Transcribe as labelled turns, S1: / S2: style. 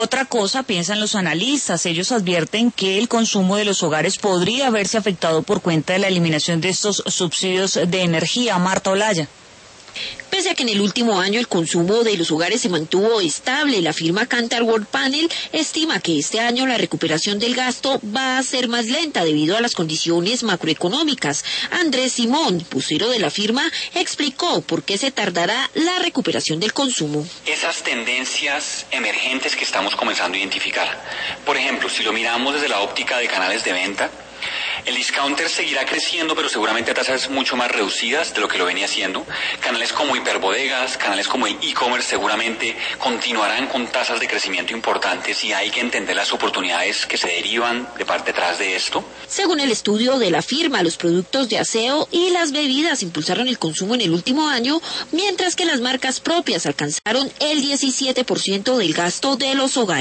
S1: Otra cosa piensan los analistas. Ellos advierten que el consumo de los hogares podría verse afectado por cuenta de la eliminación de estos subsidios de energía. Marta Olaya.
S2: Pese a que en el último año el consumo de los hogares se mantuvo estable, la firma Kantar Worldpanel estima que este año la recuperación del gasto va a ser más lenta debido a las condiciones macroeconómicas. Andrés Simón, vocero de la firma, explicó por qué se tardará la recuperación del consumo.
S3: Esas tendencias emergentes que estamos comenzando a identificar. Por ejemplo, si lo miramos desde la óptica de canales de venta, el discounter seguirá creciendo, pero seguramente a tasas mucho más reducidas de lo que lo venía haciendo. Canales como hiperbodegas, canales como el e-commerce seguramente continuarán con tasas de crecimiento importantes y hay que entender las oportunidades que se derivan de parte detrás de esto.
S2: Según el estudio de la firma, los productos de aseo y las bebidas impulsaron el consumo en el último año, mientras que las marcas propias alcanzaron el 17% del gasto de los hogares.